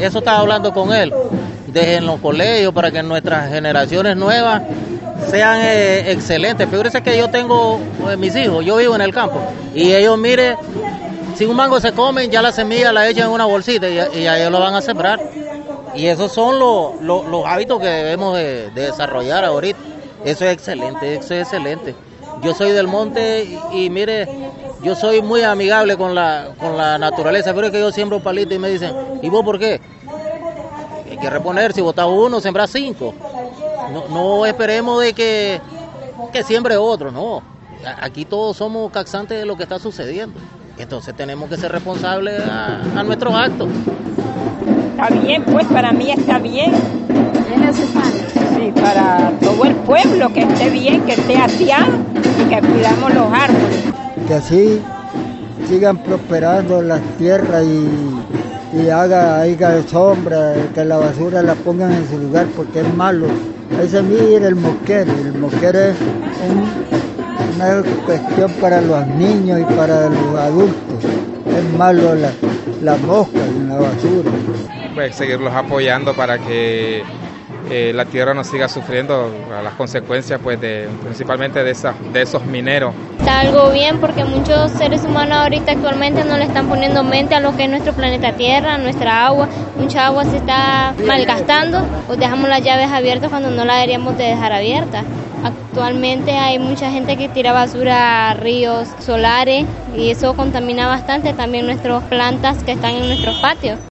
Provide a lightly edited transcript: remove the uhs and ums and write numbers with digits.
Eso estaba hablando con él, en los colegios, para que nuestras generaciones nuevas sean excelentes. Fíjese que yo tengo mis hijos, yo vivo en el campo, y ellos, mire, si un mango se comen, ya la semilla la echan en una bolsita y ellos lo van a sembrar. Y esos son los hábitos que debemos de desarrollar ahorita. Eso es excelente, eso es excelente. Yo soy del monte y mire, yo soy muy amigable con la naturaleza, pero es que yo siembro un palito y me dicen, ¿y vos por qué? Hay que reponer, si botas uno, sembrar 5. No esperemos de que siembre otro, no. Aquí todos somos causantes de lo que está sucediendo. Entonces tenemos que ser responsables a nuestros actos. Está bien, pues para mí está bien. ¿Es necesario? Sí, para todo el pueblo, que esté bien, que esté aseado y que cuidamos los árboles. Que así sigan prosperando las tierras y haya sombra, que la basura la pongan en su lugar porque es malo. Ese mira el mosquero es una cuestión para los niños y para los adultos. Es malo la mosca en la basura. Pues seguirlos apoyando para que la tierra no siga sufriendo las consecuencias pues principalmente de esos mineros. Está algo bien porque muchos seres humanos ahorita actualmente no le están poniendo mente a lo que es nuestro planeta Tierra, nuestra agua. Mucha agua se está malgastando o dejamos las llaves abiertas cuando no las deberíamos de dejar abiertas. Actualmente hay mucha gente que tira basura a ríos solares y eso contamina bastante también nuestras plantas que están en nuestros patios.